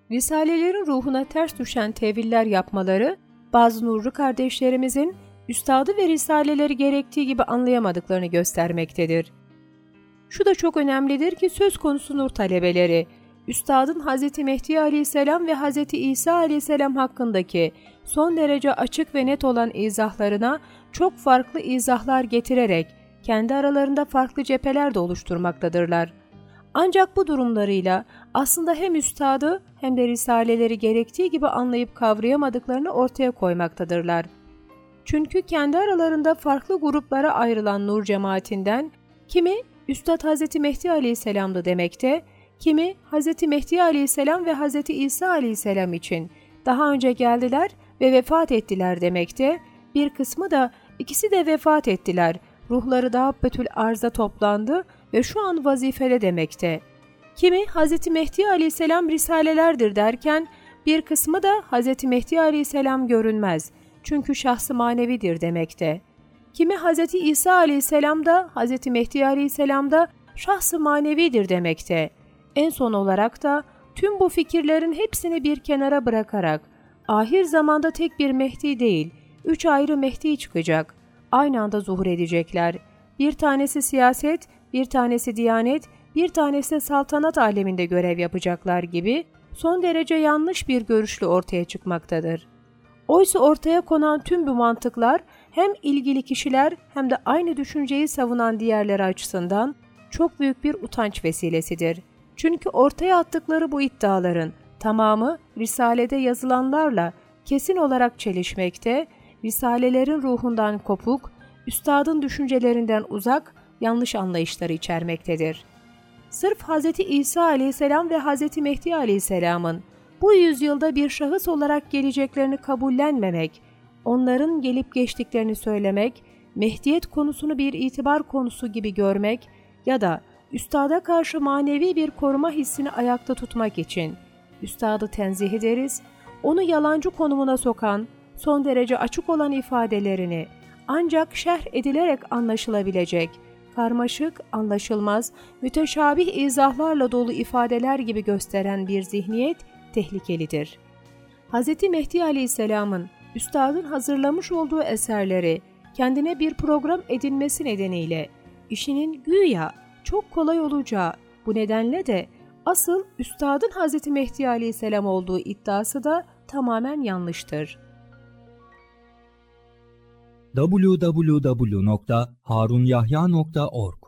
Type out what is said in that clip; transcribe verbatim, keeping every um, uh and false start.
Risalelerin ruhuna ters düşen teviller yapmaları, bazı nurlu kardeşlerimizin üstadı ve risaleleri gerektiği gibi anlayamadıklarını göstermektedir. Şu da çok önemlidir ki söz konusu nur talebeleri, Üstadın Hz. Mehdi Aleyhisselam ve Hz. İsa Aleyhisselam hakkındaki son derece açık ve net olan izahlarına çok farklı izahlar getirerek kendi aralarında farklı cepheler de oluşturmaktadırlar. Ancak bu durumlarıyla aslında hem üstadı hem de risaleleri gerektiği gibi anlayıp kavrayamadıklarını ortaya koymaktadırlar. Çünkü kendi aralarında farklı gruplara ayrılan nur cemaatinden kimi Üstad Hz. Mehdi Aleyhisselam'dı demekte, kimi Hz. Mehdi Aleyhisselam ve Hz. İsa Aleyhisselam için daha önce geldiler ve vefat ettiler demekte, bir kısmı da ikisi de vefat ettiler, ruhları Dabbetül Arz'a toplandı ve şu an vazifede demekte. Kimi Hz. Mehdi Aleyhisselam risalelerdir derken, bir kısmı da Hz. Mehdi Aleyhisselam görünmez, çünkü şahsı manevidir demekte. Kimi Hz. İsa Aleyhisselam da Hz. Mehdi Aleyhisselam da şahsı manevidir demekte. En son olarak da tüm bu fikirlerin hepsini bir kenara bırakarak ahir zamanda tek bir Mehdi değil, üç ayrı Mehdi çıkacak. Aynı anda zuhur edecekler. Bir tanesi siyaset, bir tanesi diyanet, bir tanesi saltanat aleminde görev yapacaklar gibi son derece yanlış bir görüşle ortaya çıkmaktadır. Oysa ortaya konan tüm bu mantıklar hem ilgili kişiler hem de aynı düşünceyi savunan diğerleri açısından çok büyük bir utanç vesilesidir. Çünkü ortaya attıkları bu iddiaların tamamı Risale'de yazılanlarla kesin olarak çelişmekte, Risalelerin ruhundan kopuk, üstadın düşüncelerinden uzak, yanlış anlayışları içermektedir. Sırf Hz. İsa Aleyhisselam ve Hz. Mehdi Aleyhisselam'ın bu yüzyılda bir şahıs olarak geleceklerini kabullenmemek, onların gelip geçtiklerini söylemek, Mehdiyet konusunu bir itibar konusu gibi görmek ya da üstada karşı manevi bir koruma hissini ayakta tutmak için üstadı tenzih ederiz, onu yalancı konumuna sokan, son derece açık olan ifadelerini ancak şerh edilerek anlaşılabilecek, karmaşık, anlaşılmaz, müteşabih izahlarla dolu ifadeler gibi gösteren bir zihniyet tehlikelidir. Hz. Mehdi Aleyhisselam'ın üstadın hazırlamış olduğu eserleri kendine bir program edinmesi nedeniyle işinin güya çok kolay olacağı, bu nedenle de asıl üstadın Hz. Mehdi Aleyhisselam olduğu iddiası da tamamen yanlıştır. double-u double-u double-u nokta harunyahya nokta org